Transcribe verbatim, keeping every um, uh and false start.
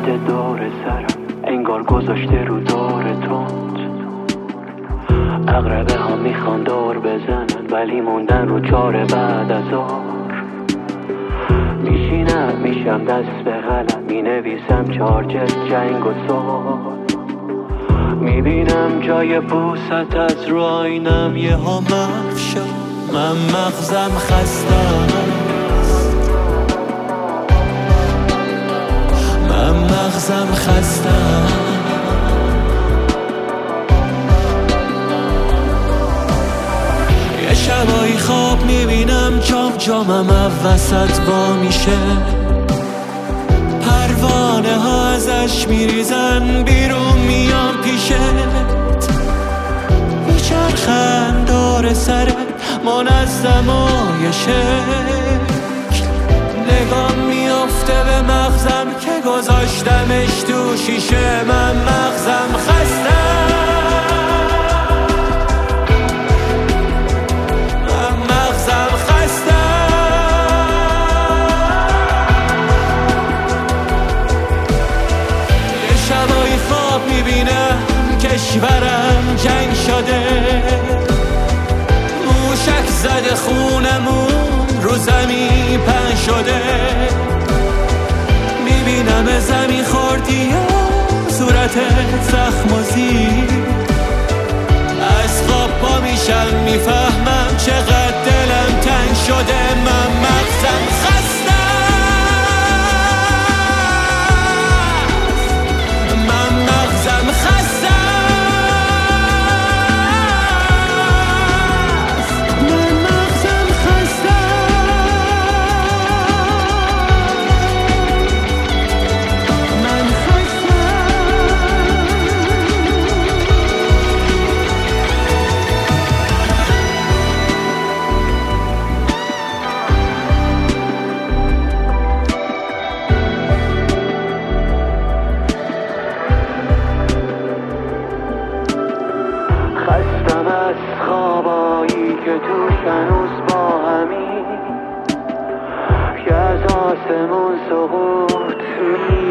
گشته دور سرم، انگار گذاشته رو دور تند. اقربه ها میخوان دور بزنن ولی موندن رو چاره بعد از آر. میشینم میشم دست به قلم، مینویسم چارجر جنگ و سال. میبینم جای بوست از رو آینم یه ها محو شد. من مغزم خستم، من مغزم خستم. یه شبایی خواب میبینم جام جامم وسط وا میشه، پروانه ها ازش میریزن بیرون میان پیشت. میچرخن دور سرت منظم و یه شکل، نگام میافته به مغزم که گذاشتمش تو شیشه. من مغزم خستم، من مغزم خستم. یه شبایی خواب میبینم کشورم جنگ شده، موشک زده خونمون رو زمین پهن شده. میبینم زمین خوردی و صورتت زخم و زیر. از خواب پا میشم میفهمم چقدر دلم تنگ شده. من مغزم خستم، من مغزم خستم. خستم از خوابایی که توش هنوز با همین، که از آسمون سقوط